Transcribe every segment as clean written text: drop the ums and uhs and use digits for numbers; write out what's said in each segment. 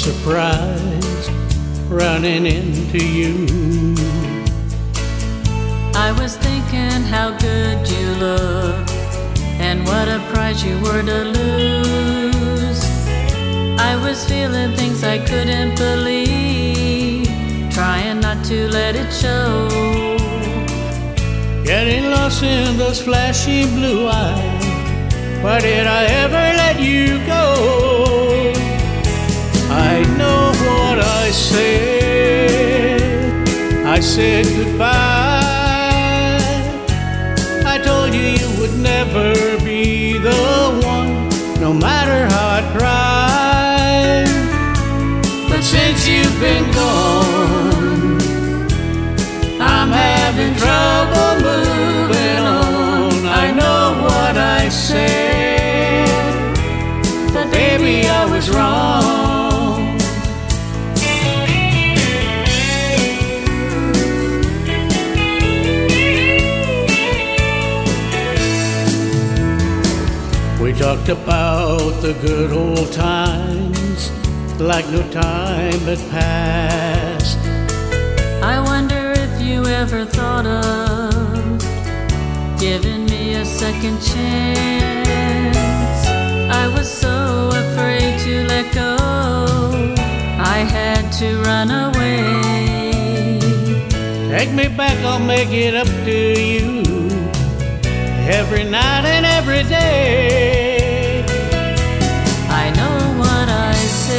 surprised running into you. I was thinking how good you look and what a prize you were to lose. I was feeling things I couldn't believe, trying not to let it show. Getting lost in those flashy blue eyes, why did I ever let you go? I know what I said goodbye. I told you you would never be the one, no matter how I tried. But since you've been gone, I'm having trouble moving on. I know what I said, but baby, I was wrong. We talked about the good old times like no time had passed. I wonder if you ever thought of giving me a second chance. I was so afraid to let go, I had to run away. Take me back, I'll make it up to you every night and every day. I know what I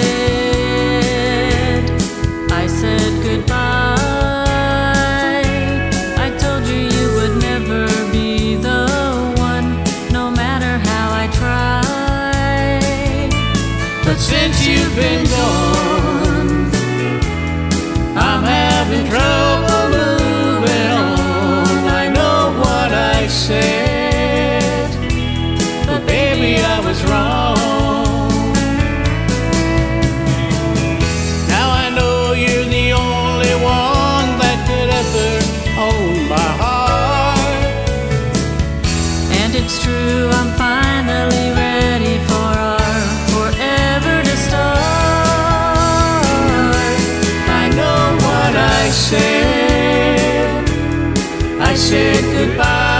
said goodbye. I told you you would never be the one, no matter how I tried. But since you've been gone, I'm having trouble moving on. I know what I said, but baby, I was wrong. Now I know you're the only one that could ever own my heart. And it's true, I'm finally ready for our forever to start. I know what I said goodbye.